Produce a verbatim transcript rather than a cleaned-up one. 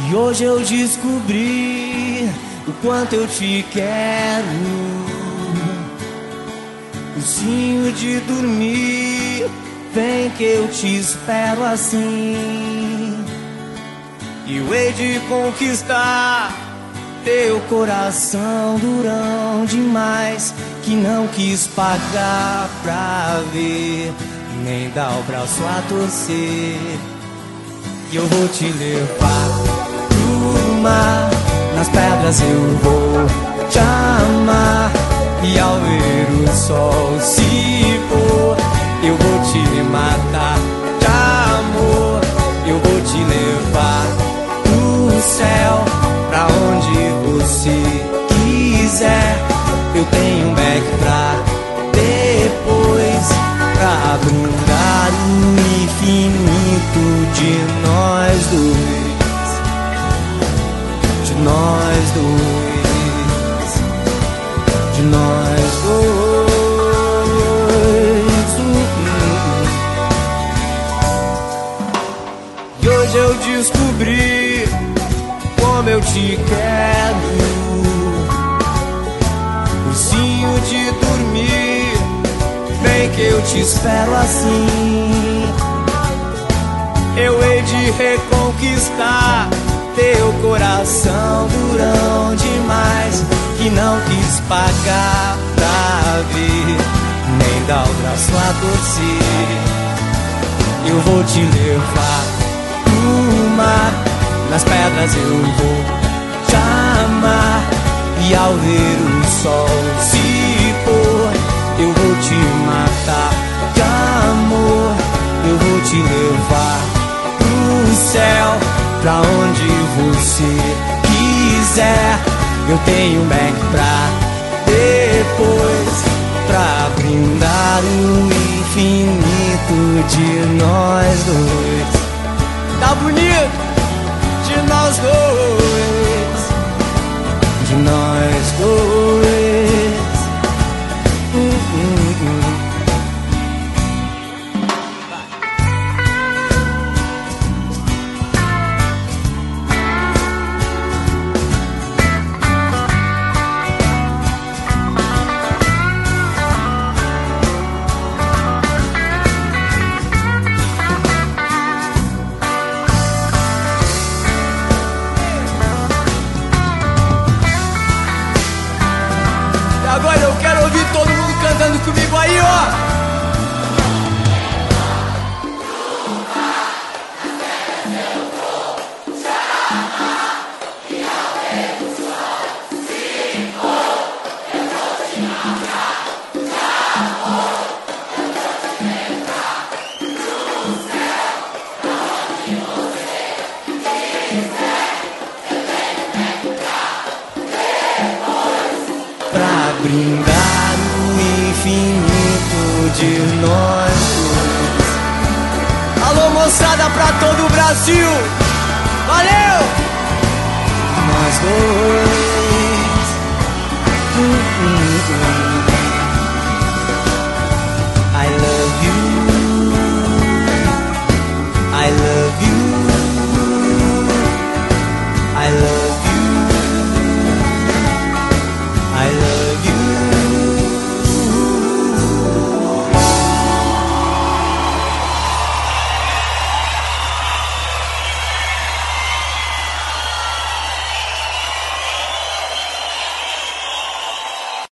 E hoje eu descobri o quanto eu te quero. Cozinho de dormir, vem que eu te espero assim. E eu hei de conquistar teu coração durão demais, que não quis pagar pra ver, nem dar o braço a torcer. E eu vou te levar pro mar, nas pedras eu vou te amar. E ao ver o sol se pôr, eu vou te matar de amor. Eu vou te levar pro céu, pra onde você quiser. Eu tenho um beck pra depois, pra brindar o infinito de nós dois, de nós dois, de nós dois. E hoje eu descobri como eu te quero. Ursinho de dormir, vem que eu te espero assim. Eu hei de reconquistar teu coração durão demais, que não quis pagar pra ver, nem dar o braço a torcer. Eu vou te levar pro mar, nas pedras eu vou te amar. E ao ver o sol se pôr, eu vou te matar de amor. Eu vou te levar pro céu, pra onde você quiser. Eu tenho um beck pra depois, pra brindar o infinito de nós dois. Tá bonito? De nós dois, de nós dois. hum, hum, hum. Agora eu quero ouvir todo mundo cantando comigo aí, ó. Pra brindar o infinito de nós dois. Alô, moçada, pra todo o Brasil. Valeu! Nós dois. hum, hum, hum.